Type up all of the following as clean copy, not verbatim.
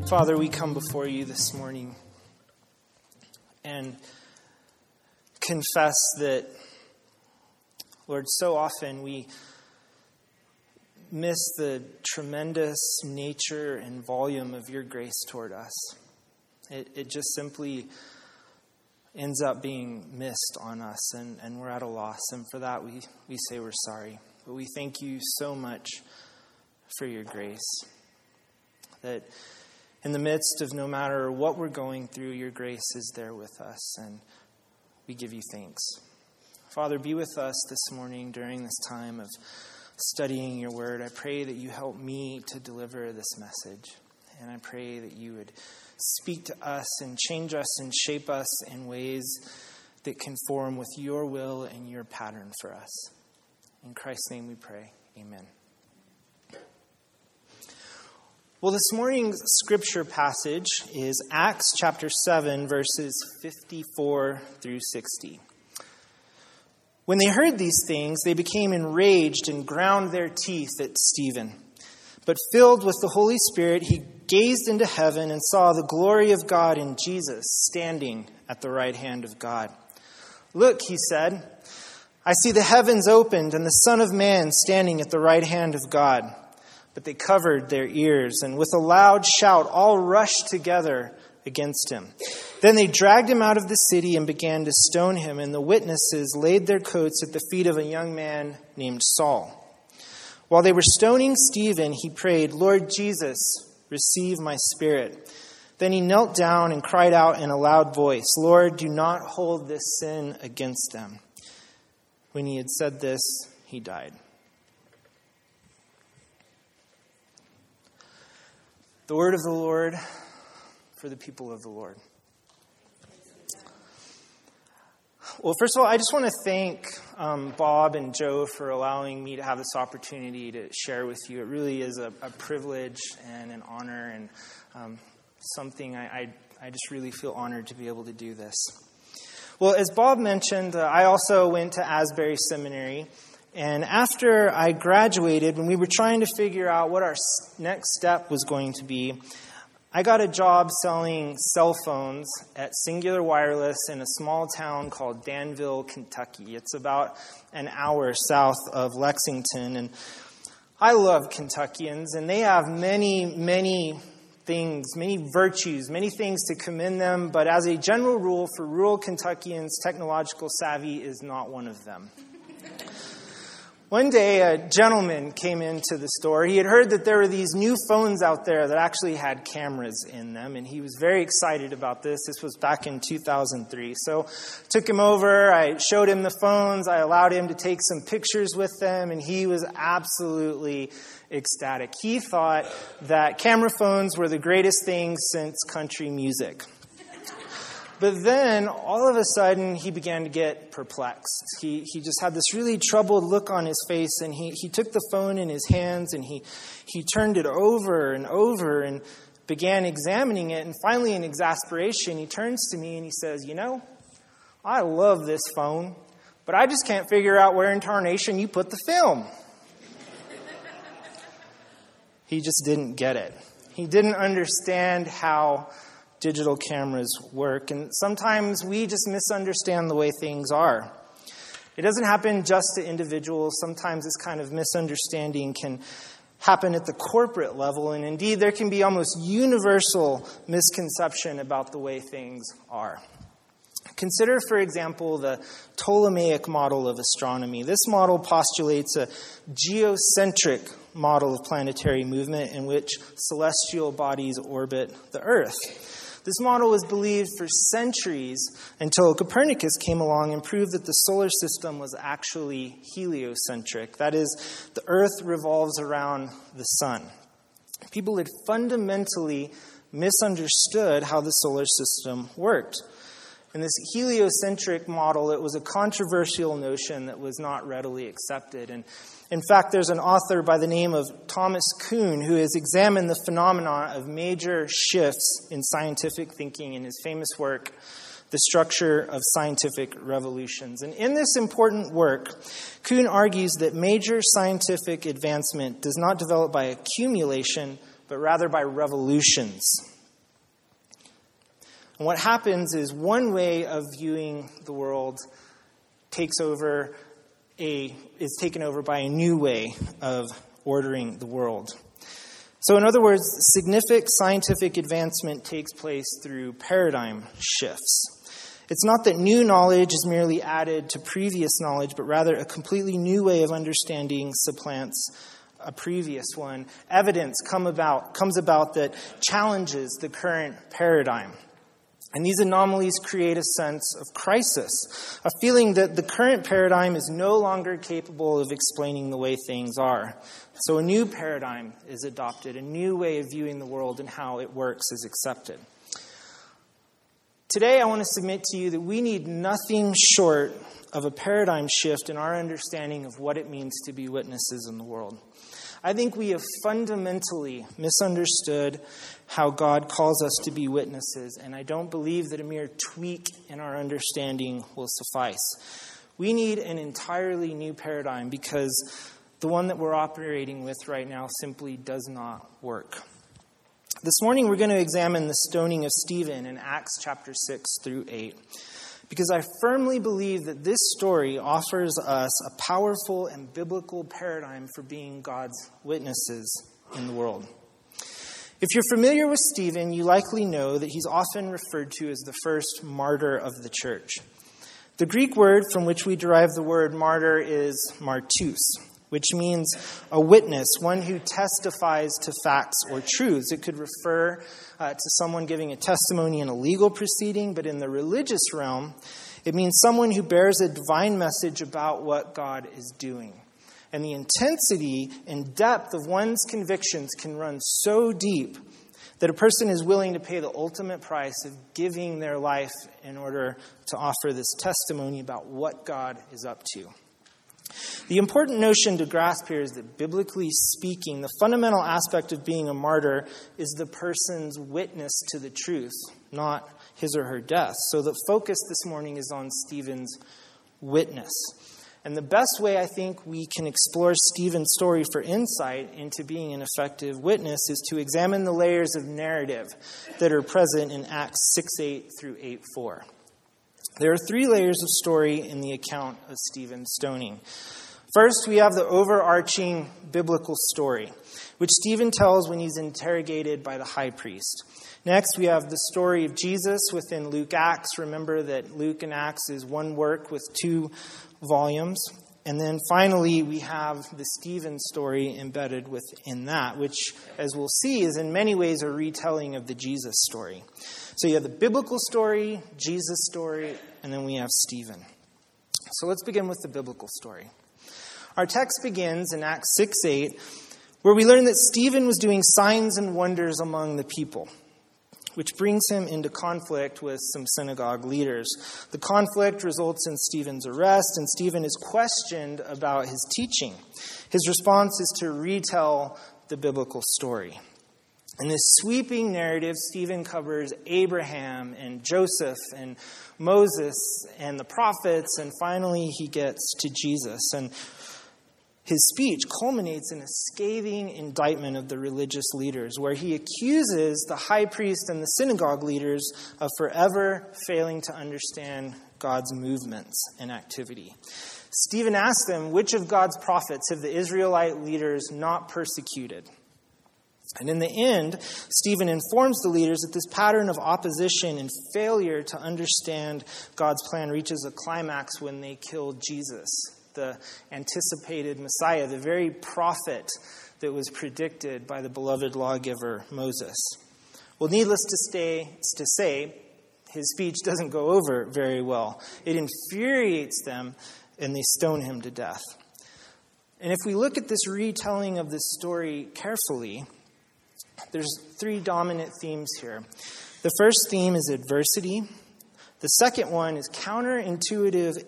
Father, we come before you this morning and confess that, Lord, so often we miss the tremendous nature and volume of your grace toward us. It just simply ends up being missed on us, and we're at a loss. And for that, we say we're sorry. But we thank you so much for your grace, that in the midst of no matter what we're going through, your grace is there with us, and we give you thanks. Father, be with us this morning during this time of studying your word. I pray that you help me to deliver this message, and I pray that you would speak to us and change us and shape us in ways that conform with your will and your pattern for us. In Christ's name we pray. Amen. Well, this morning's scripture passage is Acts chapter 7, verses 54 through 60. When they heard these things, they became enraged and ground their teeth at Stephen. But filled with the Holy Spirit, he gazed into heaven and saw the glory of God and Jesus standing at the right hand of God. "Look," he said, "I see the heavens opened and the Son of Man standing at the right hand of God." But they covered their ears, and with a loud shout all rushed together against him. Then they dragged him out of the city and began to stone him, and the witnesses laid their coats at the feet of a young man named Saul. While they were stoning Stephen, he prayed, "Lord Jesus, receive my spirit." Then he knelt down and cried out in a loud voice, "Lord, do not hold this sin against them." When he had said this, he died. The word of the Lord for the people of the Lord. Well, first of all, I just want to thank Bob and Joe for allowing me to have this opportunity to share with you. It really is a privilege and an honor, and something I just really feel honored to be able to do this. Well, as Bob mentioned, I also went to Asbury Seminary. And after I graduated, when we were trying to figure out what our next step was going to be, I got a job selling cell phones at Singular Wireless in a small town called Danville, Kentucky. It's about an hour south of Lexington. And I love Kentuckians, and they have many things, many virtues, many things to commend them. But as a general rule, for rural Kentuckians, technological savvy is not one of them. One day, a gentleman came into the store. He had heard that there were these new phones out there that actually had cameras in them, and he was very excited about this. This was back in 2003. So took him over. I showed him the phones. I allowed him to take some pictures with them, and he was absolutely ecstatic. He thought that camera phones were the greatest thing since country music. But then, all of a sudden, he began to get perplexed. He just had this really troubled look on his face, and he took the phone in his hands, and he turned it over and over and began examining it. And finally, in exasperation, he turns to me and he says, "You know, I love this phone, but I just can't figure out where in tarnation you put the film." He just didn't get it. He didn't understand how digital cameras work, and sometimes we just misunderstand the way things are. It doesn't happen just to individuals. Sometimes this kind of misunderstanding can happen at the corporate level, and indeed there can be almost universal misconception about the way things are. Consider, for example, the Ptolemaic model of astronomy. This model postulates a geocentric model of planetary movement in which celestial bodies orbit the Earth. This model was believed for centuries until Copernicus came along and proved that the solar system was actually heliocentric. That is, the Earth revolves around the sun. People had fundamentally misunderstood how the solar system worked. In this heliocentric model, it was a controversial notion that was not readily accepted. And in fact, there's an author by the name of Thomas Kuhn who has examined the phenomena of major shifts in scientific thinking in his famous work, The Structure of Scientific Revolutions. And in this important work, Kuhn argues that major scientific advancement does not develop by accumulation, but rather by revolutions. And what happens is one way of viewing the world is taken over by a new way of ordering the world. So in other words, significant scientific advancement takes place through paradigm shifts. It's not that new knowledge is merely added to previous knowledge, but rather a completely new way of understanding supplants a previous one. Evidence comes about that challenges the current paradigm. And these anomalies create a sense of crisis, a feeling that the current paradigm is no longer capable of explaining the way things are. So a new paradigm is adopted, a new way of viewing the world and how it works is accepted. Today I want to submit to you that we need nothing short of a paradigm shift in our understanding of what it means to be witnesses in the world. I think we have fundamentally misunderstood how God calls us to be witnesses, and I don't believe that a mere tweak in our understanding will suffice. We need an entirely new paradigm because the one that we're operating with right now simply does not work. This morning we're going to examine the stoning of Stephen in Acts chapter 6 through 8. Because I firmly believe that this story offers us a powerful and biblical paradigm for being God's witnesses in the world. If you're familiar with Stephen, you likely know that he's often referred to as the first martyr of the church. The Greek word from which we derive the word martyr is martus, which means a witness, one who testifies to facts or truths. It could refer to someone giving a testimony in a legal proceeding, but in the religious realm, it means someone who bears a divine message about what God is doing. And the intensity and depth of one's convictions can run so deep that a person is willing to pay the ultimate price of giving their life in order to offer this testimony about what God is up to. The important notion to grasp here is that, biblically speaking, the fundamental aspect of being a martyr is the person's witness to the truth, not his or her death. So the focus this morning is on Stephen's witness. And the best way I think we can explore Stephen's story for insight into being an effective witness is to examine the layers of narrative that are present in Acts 6:8 through 8:4. There are three layers of story in the account of Stephen's stoning. First, we have the overarching biblical story, which Stephen tells when he's interrogated by the high priest. Next, we have the story of Jesus within Luke Acts. Remember that Luke and Acts is one work with 2 volumes. And then finally, we have the Stephen story embedded within that, which, as we'll see, is in many ways a retelling of the Jesus story. So you have the biblical story, Jesus story, and then we have Stephen. So let's begin with the biblical story. Our text begins in Acts 6:8, where we learn that Stephen was doing signs and wonders among the people, which brings him into conflict with some synagogue leaders. The conflict results in Stephen's arrest, and Stephen is questioned about his teaching. His response is to retell the biblical story. In this sweeping narrative, Stephen covers Abraham and Joseph and Moses and the prophets, and finally he gets to Jesus. And his speech culminates in a scathing indictment of the religious leaders, where he accuses the high priest and the synagogue leaders of forever failing to understand God's movements and activity. Stephen asks them, which of God's prophets have the Israelite leaders not persecuted? And in the end, Stephen informs the leaders that this pattern of opposition and failure to understand God's plan reaches a climax when they kill Jesus, the anticipated Messiah, the very prophet that was predicted by the beloved lawgiver Moses. Well, needless to say, his speech doesn't go over very well. It infuriates them, and they stone him to death. And if we look at this retelling of this story carefully, there's 3 dominant themes here. The first theme is adversity. The second one is counterintuitive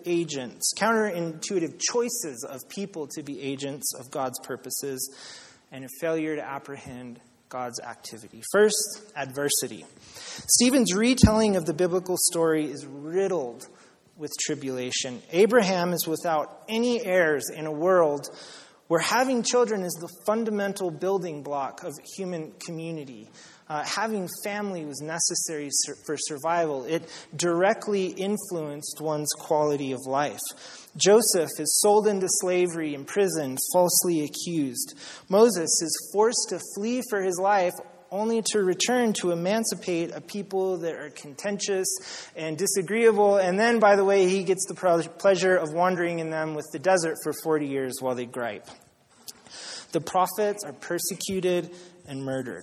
choices of people to be agents of God's purposes, and a failure to apprehend God's activity. First, adversity. Stephen's retelling of the biblical story is riddled with tribulation. Abraham is without any heirs in a world where having children is the fundamental building block of human community. Having family was necessary for survival. It directly influenced one's quality of life. Joseph is sold into slavery, imprisoned, falsely accused. Moses is forced to flee for his life, only to return to emancipate a people that are contentious and disagreeable. And then, by the way, he gets the pleasure of wandering in them with the desert for 40 years while they gripe. The prophets are persecuted and murdered.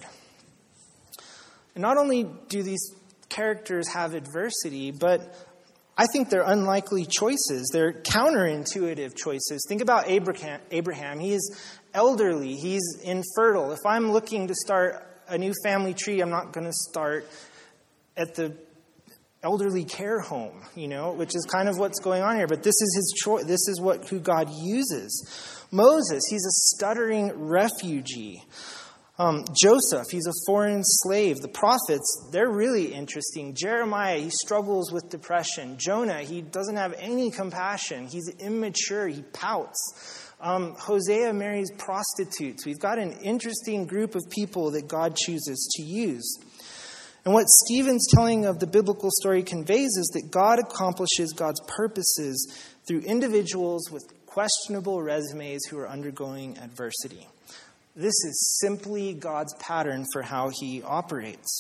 And not only do these characters have adversity, but I think they're unlikely choices. They're counterintuitive choices. Think about Abraham. He's elderly. He's infertile. If I'm looking to start a new family tree, I'm not going to start at the elderly care home, which is kind of what's going on here. But this is his choice. This is who God uses. Moses, he's a stuttering refugee. Joseph, he's a foreign slave. The prophets, they're really interesting. Jeremiah, he struggles with depression. Jonah, he doesn't have any compassion. He's immature. He pouts. Hosea marries prostitutes. We've got an interesting group of people that God chooses to use. And what Stephen's telling of the biblical story conveys is that God accomplishes God's purposes through individuals with questionable resumes who are undergoing adversity. This is simply God's pattern for how he operates.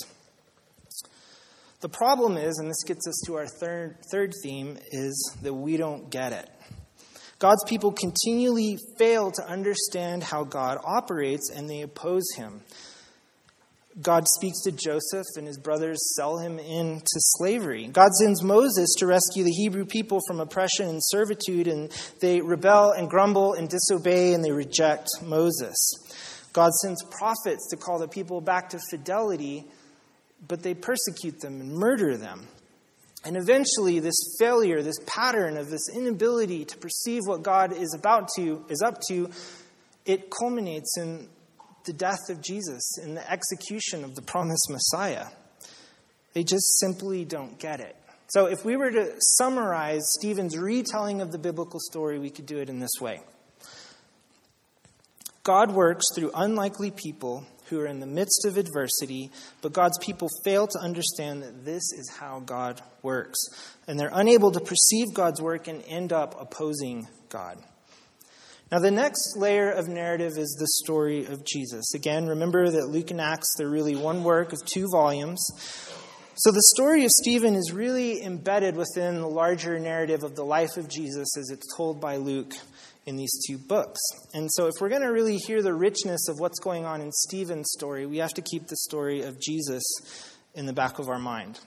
The problem is, and this gets us to our third theme, is that we don't get it. God's people continually fail to understand how God operates, and they oppose him. God speaks to Joseph, and his brothers sell him into slavery. God sends Moses to rescue the Hebrew people from oppression and servitude, and they rebel and grumble and disobey, and they reject Moses. God sends prophets to call the people back to fidelity, but they persecute them and murder them. And eventually this failure, this pattern of this inability to perceive what God is up to, it culminates in the death of Jesus, in the execution of the promised Messiah. They just simply don't get it. So if we were to summarize Stephen's retelling of the biblical story, we could do it in this way. God works through unlikely people who are in the midst of adversity, but God's people fail to understand that this is how God works. And they're unable to perceive God's work and end up opposing God. Now, the next layer of narrative is the story of Jesus. Again, remember that Luke and Acts, they're really one work of 2 volumes. So the story of Stephen is really embedded within the larger narrative of the life of Jesus as it's told by Luke in these 2 books. And so if we're going to really hear the richness of what's going on in Stephen's story, we have to keep the story of Jesus in the back of our mind.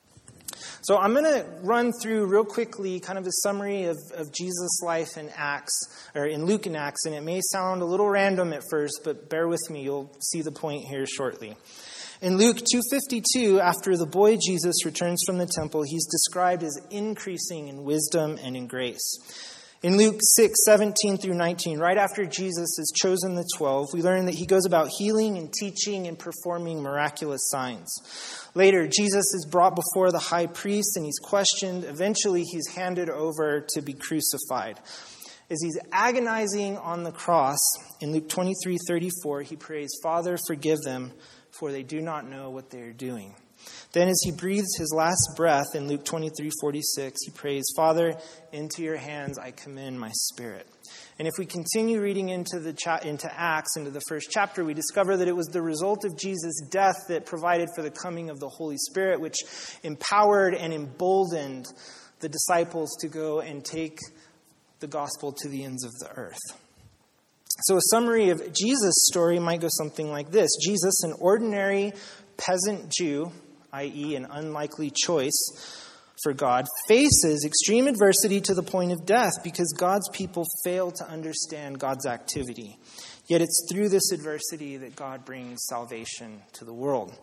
So I'm going to run through real quickly kind of a summary of Jesus' life in Acts, or in Luke and Acts, and it may sound a little random at first, but bear with me, you'll see the point here shortly. In Luke 2:52, after the boy Jesus returns from the temple, he's described as increasing in wisdom and in grace. In Luke 6:17 through 19, right after Jesus has chosen the 12, we learn that he goes about healing and teaching and performing miraculous signs. Later, Jesus is brought before the high priest and he's questioned. Eventually, he's handed over to be crucified. As he's agonizing on the cross, in Luke 23:34, he prays, "Father, forgive them, for they do not know what they are doing." Then as he breathes his last breath in Luke 23:46, he prays, "Father, into your hands I commend my spirit." And if we continue reading into Acts, into the first chapter, we discover that it was the result of Jesus' death that provided for the coming of the Holy Spirit, which empowered and emboldened the disciples to go and take the gospel to the ends of the earth. So a summary of Jesus' story might go something like this. Jesus, an ordinary peasant Jew, i.e. an unlikely choice for God, faces extreme adversity to the point of death because God's people fail to understand God's activity. Yet it's through this adversity that God brings salvation to the world.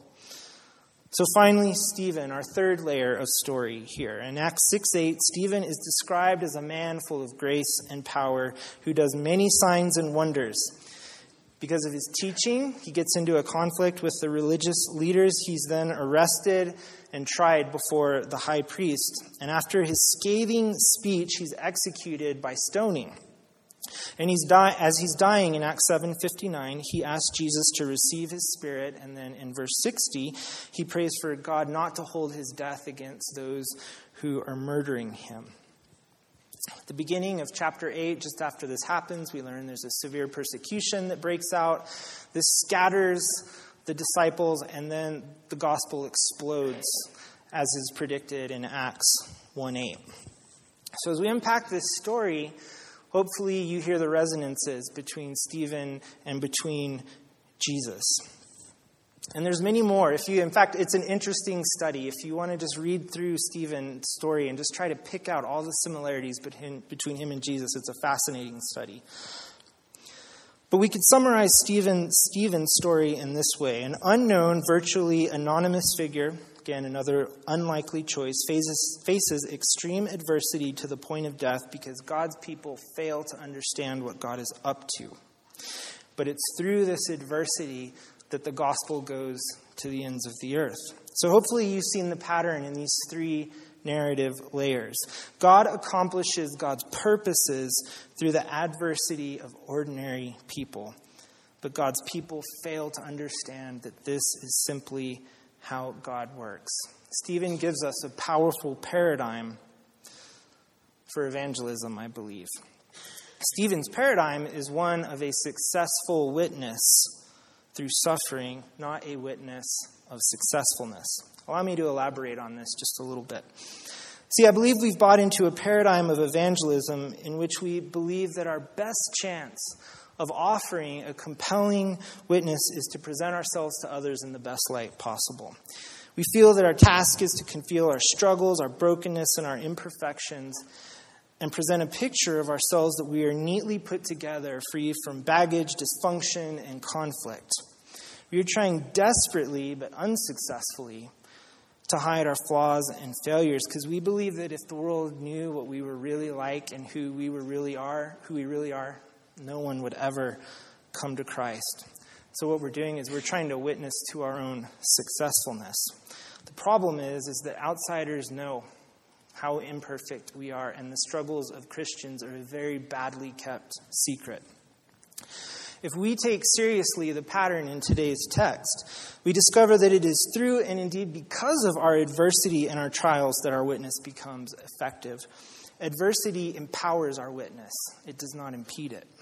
So finally, Stephen, our third layer of story here. In Acts 6:8, Stephen is described as a man full of grace and power who does many signs and wonders. Because of his teaching, he gets into a conflict with the religious leaders. He's then arrested and tried before the high priest. And after his scathing speech, he's executed by stoning. And as he's dying in Acts 7:59, he asks Jesus to receive his spirit. And then in verse 60, he prays for God not to hold his death against those who are murdering him. At the beginning of chapter 8, just after this happens, we learn there's a severe persecution that breaks out. This scatters the disciples, and then the gospel explodes, as is predicted in Acts 1:8. So as we unpack this story, hopefully you hear the resonances between Stephen and between Jesus. And there's many more. In fact, it's an interesting study. If you want to just read through Stephen's story and just try to pick out all the similarities between him and Jesus, it's a fascinating study. But we could summarize Stephen's story in this way. An unknown, virtually anonymous figure, again, another unlikely choice, faces extreme adversity to the point of death because God's people fail to understand what God is up to. But it's through this adversity that the gospel goes to the ends of the earth. So hopefully you've seen the pattern in these three narrative layers. God accomplishes God's purposes through the adversity of ordinary people. But God's people fail to understand that this is simply how God works. Stephen gives us a powerful paradigm for evangelism, I believe. Stephen's paradigm is one of a successful witness through suffering, not a witness of successfulness. Allow me to elaborate on this just a little bit. See, I believe we've bought into a paradigm of evangelism in which we believe that our best chance of offering a compelling witness is to present ourselves to others in the best light possible. We feel that our task is to conceal our struggles, our brokenness, and our imperfections, and present a picture of ourselves that we are neatly put together, free from baggage, dysfunction, and conflict. We are trying desperately, but unsuccessfully, to hide our flaws and failures because we believe that if the world knew what we were really like and who we really are, no one would ever come to Christ. So what we're doing is we're trying to witness to our own successfulness. The problem is that outsiders know how imperfect we are, and the struggles of Christians are a very badly kept secret. If we take seriously the pattern in today's text, we discover that it is through and indeed because of our adversity and our trials that our witness becomes effective. Adversity empowers our witness. It does not impede it.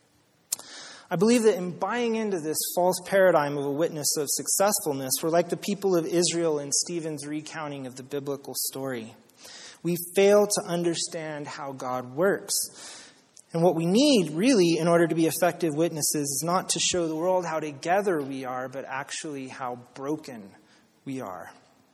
I believe that in buying into this false paradigm of a witness of successfulness, we're like the people of Israel in Stephen's recounting of the biblical story. We fail to understand how God works. And what we need, really, in order to be effective witnesses is not to show the world how together we are, but actually how broken we are.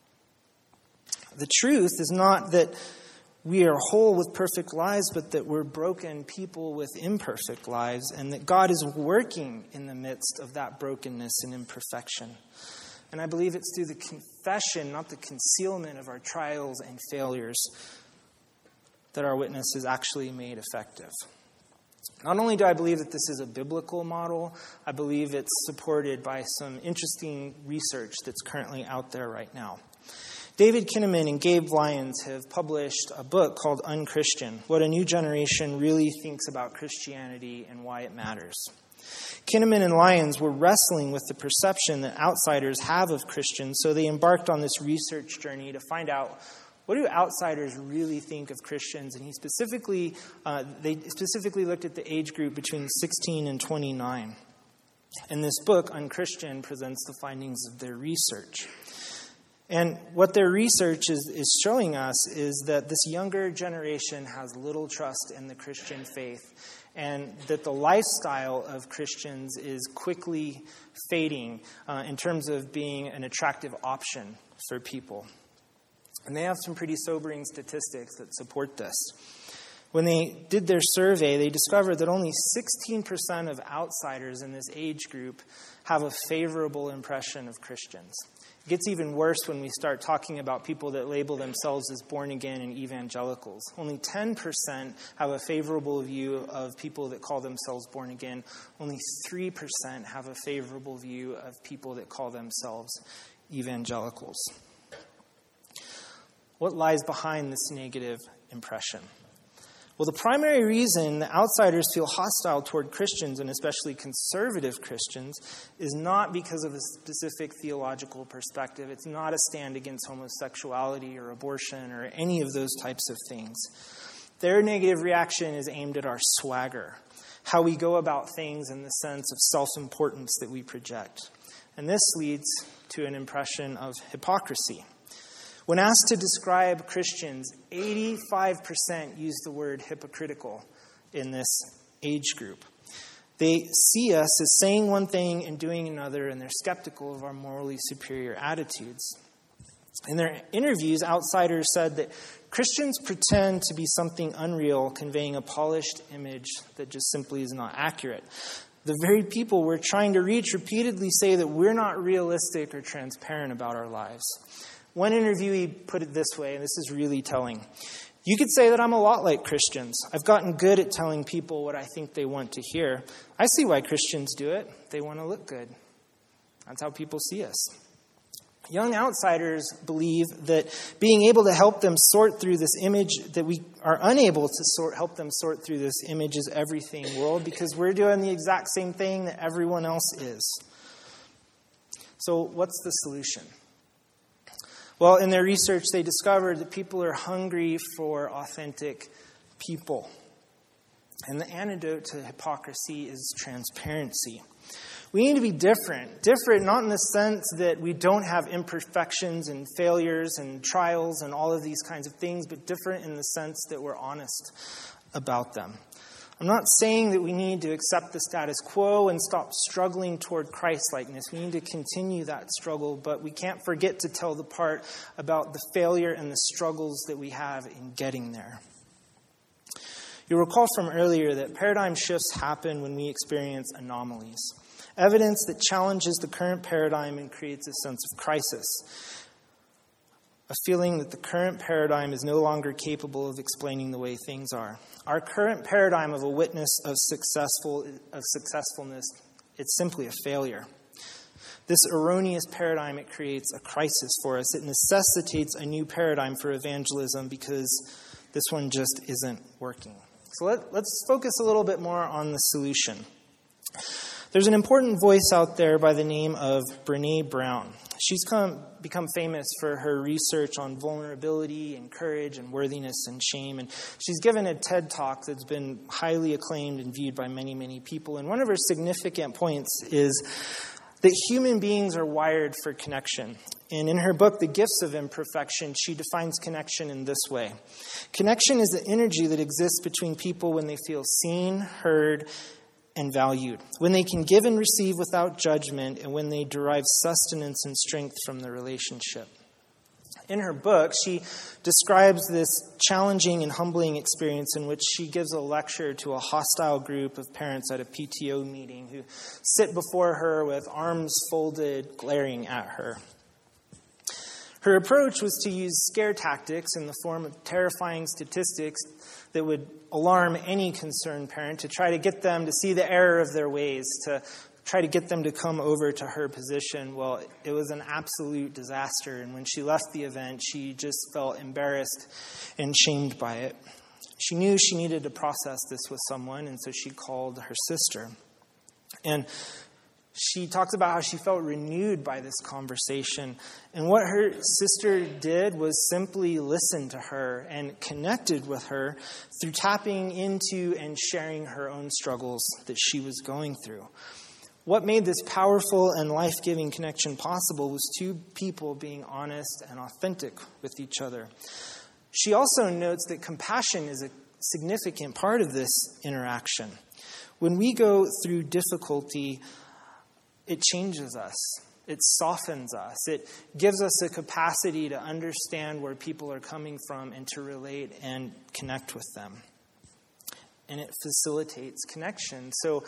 The truth is not that we are whole with perfect lives, but that we're broken people with imperfect lives, and that God is working in the midst of that brokenness and imperfection. And I believe it's through the confession, not the concealment of our trials and failures, that our witness is actually made effective. Not only do I believe that this is a biblical model, I believe it's supported by some interesting research that's currently out there right now. David Kinnaman and Gabe Lyons have published a book called Unchristian, What a New Generation Really Thinks About Christianity and Why It Matters. Kinnaman and Lyons were wrestling with the perception that outsiders have of Christians, so they embarked on this research journey to find out, what do outsiders really think of Christians? And they specifically looked at the age group between 16 and 29. And this book, Unchristian, presents the findings of their research. And what their research is showing us is that this younger generation has little trust in the Christian faith, and that the lifestyle of Christians is quickly fading in terms of being an attractive option for people. And they have some pretty sobering statistics that support this. When they did their survey, they discovered that only 16% of outsiders in this age group have a favorable impression of Christians. It gets even worse when we start talking about people that label themselves as born again and evangelicals. Only 10% have a favorable view of people that call themselves born again. Only 3% have a favorable view of people that call themselves evangelicals. What lies behind this negative impression? Well, the primary reason that outsiders feel hostile toward Christians, and especially conservative Christians, is not because of a specific theological perspective. It's not a stand against homosexuality or abortion or any of those types of things. Their negative reaction is aimed at our swagger, how we go about things in the sense of self-importance that we project. And this leads to an impression of hypocrisy. When asked to describe Christians, 85% use the word hypocritical in this age group. They see us as saying one thing and doing another, and they're skeptical of our morally superior attitudes. In their interviews, outsiders said that Christians pretend to be something unreal, conveying a polished image that just simply is not accurate. The very people we're trying to reach repeatedly say that we're not realistic or transparent about our lives. One interviewee put it this way, and this is really telling. You could say that I'm a lot like Christians. I've gotten good at telling people what I think they want to hear. I see why Christians do it. They want to look good. That's how people see us. Young outsiders believe that being able to help them sort through this image, that we are unable to help them sort through this image is everything world, because we're doing the exact same thing that everyone else is. So what's the solution? Well, in their research, they discovered that people are hungry for authentic people. And the antidote to hypocrisy is transparency. We need to be different. Different not in the sense that we don't have imperfections and failures and trials and all of these kinds of things, but different in the sense that we're honest about them. I'm not saying that we need to accept the status quo and stop struggling toward Christ-likeness. We need to continue that struggle, but we can't forget to tell the part about the failure and the struggles that we have in getting there. You'll recall from earlier that paradigm shifts happen when we experience anomalies. Evidence that challenges the current paradigm and creates a sense of crisis. A feeling that the current paradigm is no longer capable of explaining the way things are. Our current paradigm of a witness of successfulness, it's simply a failure. This erroneous paradigm, it creates a crisis for us. It necessitates a new paradigm for evangelism because this one just isn't working. So let's focus a little bit more on the solution. There's an important voice out there by the name of Brené Brown. She's become famous for her research on vulnerability and courage and worthiness and shame. And she's given a TED Talk that's been highly acclaimed and viewed by many, many people. And one of her significant points is that human beings are wired for connection. And in her book, The Gifts of Imperfection, she defines connection in this way. Connection is the energy that exists between people when they feel seen, heard, and valued, when they can give and receive without judgment, and when they derive sustenance and strength from the relationship. In her book, she describes this challenging and humbling experience in which she gives a lecture to a hostile group of parents at a PTO meeting who sit before her with arms folded, glaring at her. Her approach was to use scare tactics in the form of terrifying statistics that would alarm any concerned parent to try to get them to see the error of their ways, to try to get them to come over to her position. Well, it was an absolute disaster, and when she left the event, she just felt embarrassed and shamed by it. She knew she needed to process this with someone, and so she called her sister. And she talks about how she felt renewed by this conversation. And what her sister did was simply listen to her and connected with her through tapping into and sharing her own struggles that she was going through. What made this powerful and life-giving connection possible was two people being honest and authentic with each other. She also notes that compassion is a significant part of this interaction. When we go through difficulty, it changes us. It softens us. It gives us a capacity to understand where people are coming from and to relate and connect with them. And it facilitates connection. So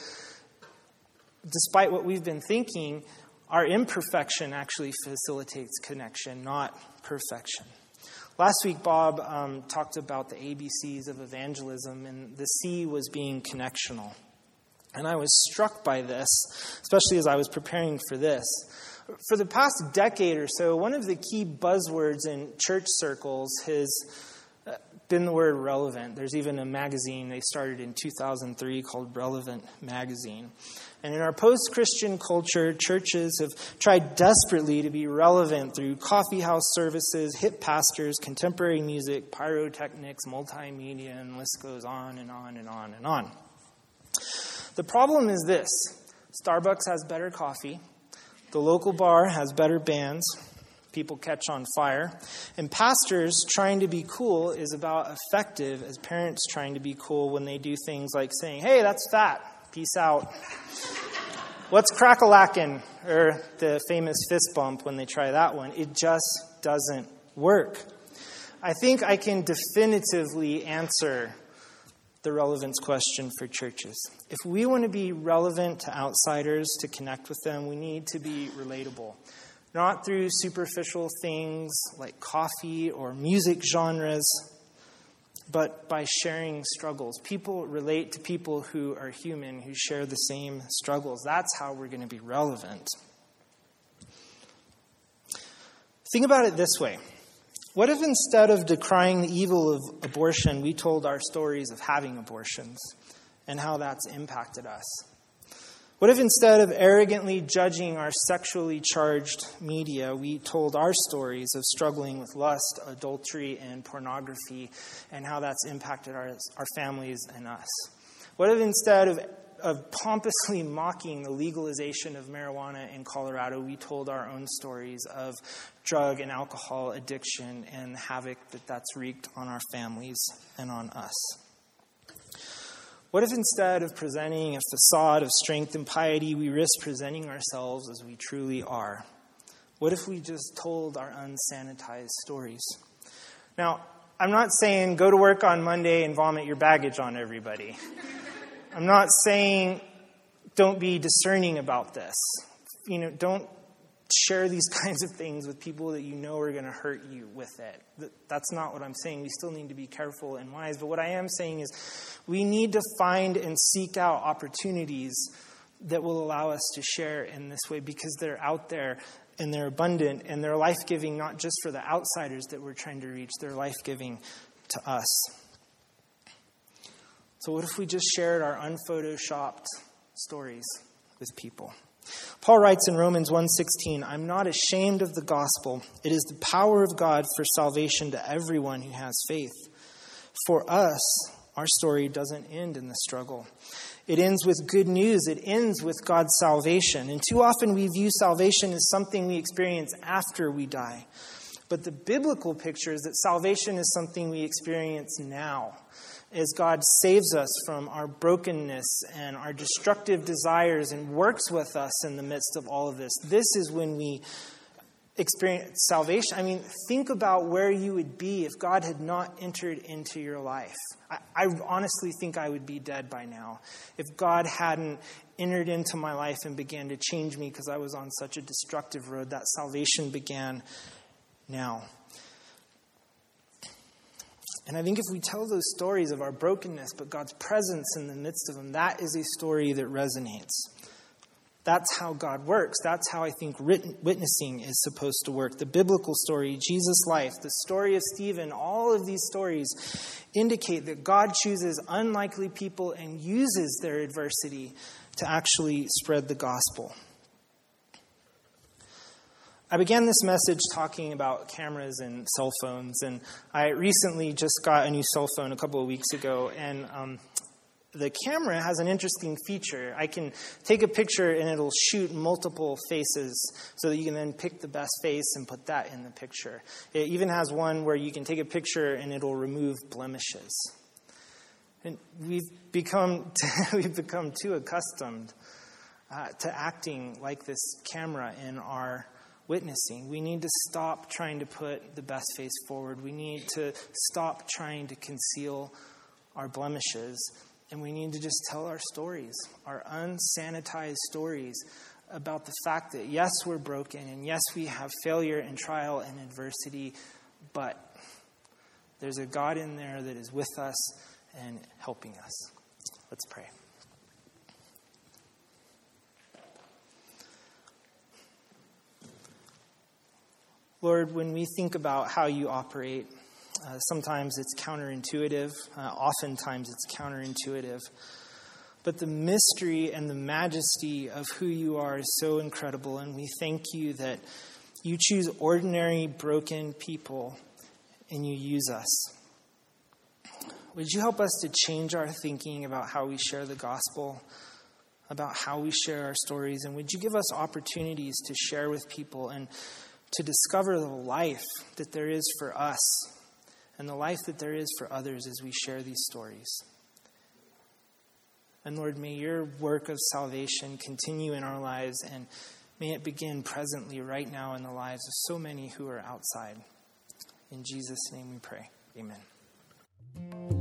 despite what we've been thinking, our imperfection actually facilitates connection, not perfection. Last week, Bob talked about the ABCs of evangelism, and the C was being connectional. And I was struck by this, especially as I was preparing for this. For the past decade or so, one of the key buzzwords in church circles has been the word relevant. There's even a magazine they started in 2003 called Relevant Magazine. And in our post-Christian culture, churches have tried desperately to be relevant through coffee house services, hip pastors, contemporary music, pyrotechnics, multimedia, and the list goes on and on and on and on. The problem is this. Starbucks has better coffee. The local bar has better bands. People catch on fire. And pastors trying to be cool is about effective as parents trying to be cool when they do things like saying, hey, that's fat. Peace out. What's crack-a-lackin'? Or the famous fist bump when they try that one. It just doesn't work. I think I can definitively answer the relevance question for churches. If we want to be relevant to outsiders, to connect with them, we need to be relatable. Not through superficial things like coffee or music genres, but by sharing struggles. People relate to people who are human, who share the same struggles. That's how we're going to be relevant. Think about it this way. What if instead of decrying the evil of abortion, we told our stories of having abortions and how that's impacted us? What if instead of arrogantly judging our sexually charged media, we told our stories of struggling with lust, adultery, and pornography and how that's impacted our families and us? What if instead of pompously mocking the legalization of marijuana in Colorado, we told our own stories of drug and alcohol addiction and the havoc that's wreaked on our families and on us? What if instead of presenting a facade of strength and piety, we risk presenting ourselves as we truly are? What if we just told our unsanitized stories? Now, I'm not saying go to work on Monday and vomit your baggage on everybody. I'm not saying don't be discerning about this. Don't share these kinds of things with people that you know are going to hurt you with it. That's not what I'm saying. We still need to be careful and wise. But what I am saying is we need to find and seek out opportunities that will allow us to share in this way, because they're out there and they're abundant and they're life-giving, not just for the outsiders that we're trying to reach. They're life-giving to us. So what if we just shared our unphotoshopped stories with people? Paul writes in Romans 1:16, I'm not ashamed of the gospel. It is the power of God for salvation to everyone who has faith. For us, our story doesn't end in the struggle. It ends with good news. It ends with God's salvation. And too often we view salvation as something we experience after we die. But the biblical picture is that salvation is something we experience now, as God saves us from our brokenness and our destructive desires and works with us in the midst of all of this. This is when we experience salvation. I mean, think about where you would be if God had not entered into your life. I honestly think I would be dead by now if God hadn't entered into my life and began to change me because I was on such a destructive road. That salvation began now. And I think if we tell those stories of our brokenness, but God's presence in the midst of them, that is a story that resonates. That's how God works. That's how I think witnessing is supposed to work. The biblical story, Jesus' life, the story of Stephen, all of these stories indicate that God chooses unlikely people and uses their adversity to actually spread the gospel. I began this message talking about cameras and cell phones, and I recently just got a new cell phone a couple of weeks ago, and the camera has an interesting feature. I can take a picture and it'll shoot multiple faces so that you can then pick the best face and put that in the picture. It even has one where you can take a picture and it'll remove blemishes. And we've become too accustomed to acting like this camera in our witnessing. We need to stop trying to put the best face forward. We need to stop trying to conceal our blemishes. And we need to just tell our stories, our unsanitized stories about the fact that, yes, we're broken, and yes, we have failure and trial and adversity, but there's a God in there that is with us and helping us. Let's pray. Lord, when we think about how you operate, Sometimes it's counterintuitive. Oftentimes it's counterintuitive. But the mystery and the majesty of who you are is so incredible, and we thank you that you choose ordinary, broken people, and you use us. Would you help us to change our thinking about how we share the gospel, about how we share our stories, and would you give us opportunities to share with people and to discover the life that there is for us and the life that there is for others as we share these stories. And Lord, may your work of salvation continue in our lives, and may it begin presently right now in the lives of so many who are outside. In Jesus' name we pray. Amen.